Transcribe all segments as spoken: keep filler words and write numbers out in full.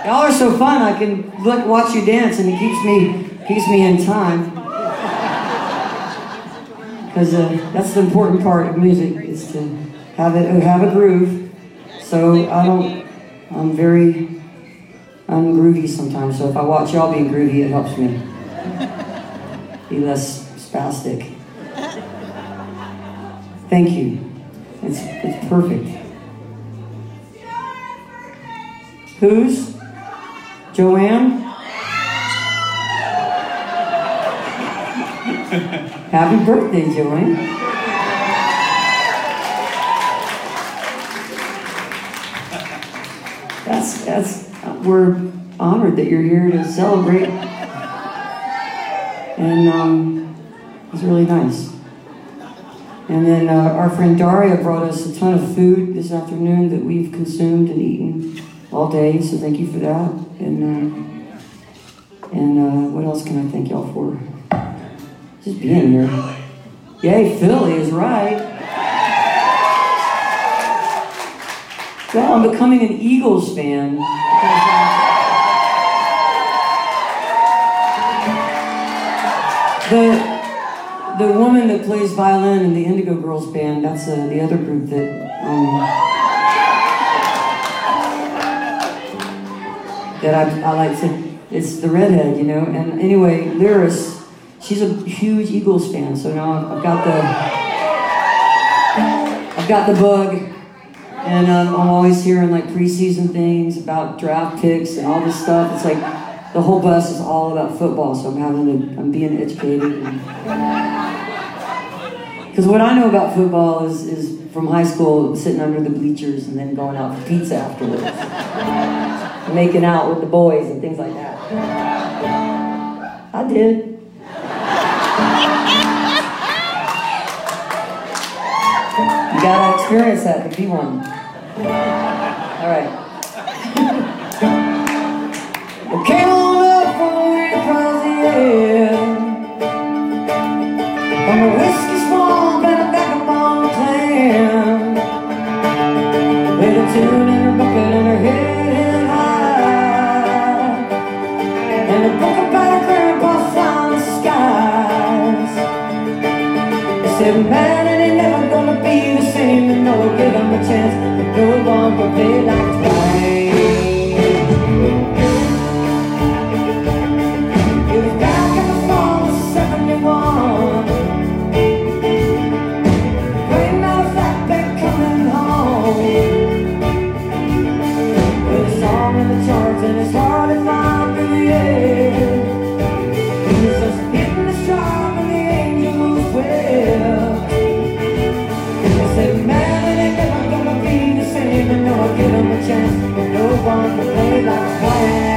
Y'all are so fun. I can look, watch you dance, and it keeps me keeps me in time. Because uh, that's the important part of music, is to have it have a groove. So I don't. I'm very ungroovy sometimes. So if I watch y'all being groovy, it helps me be less spastic. Thank you. It's it's perfect. Whose? Joanne? Happy birthday, Joanne. That's, that's, we're honored that you're here to celebrate. And um, it's really nice. And then uh, our friend Daria brought us a ton of food this afternoon that we've consumed and eaten all day, so thank you for that. And uh, and uh, what else can I thank y'all for? Just being here. Yay, Philly is right. Well, I'm becoming an Eagles fan. The the woman that plays violin in the Indigo Girls band, that's uh, the other group that um, that I, I like to. It's the redhead, you know. And anyway, Lyris, she's a huge Eagles fan, so now I've got the I've got the bug, and um, I'm always hearing like preseason things about draft picks and all this stuff. It's like the whole bus is all about football, so I'm having to, I'm being educated. Because what I know about football is is from high school, sitting under the bleachers and then going out for pizza afterwards, making out with the boys and things like that. I did. You gotta experience that to be one. All right. Well, came on up from the way across the air, from a whiskey swamp and a vagabond clan, with a tune in her bucket and her head held high, and a book about a grandpa flying the skies. They said, man, it ain't never gonna be the same, and no, give him a chance, but no one will play like twice. And it's hard to find in the air. He's just hitting the stride when the angels wept. They said, man, it ain't never gonna be the same, and no, I'll give him a chance, but no one will play like twice.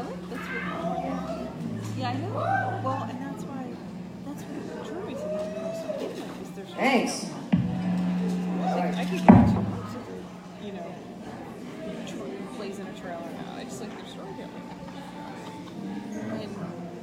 Really? That's what. Yeah, I know. Well, and that's why. That's what drew me to these videos to begin with. Is there's Thanks. Like, I could get into most of the, you know, tr- plays in a trailer now. I just like their storytelling. And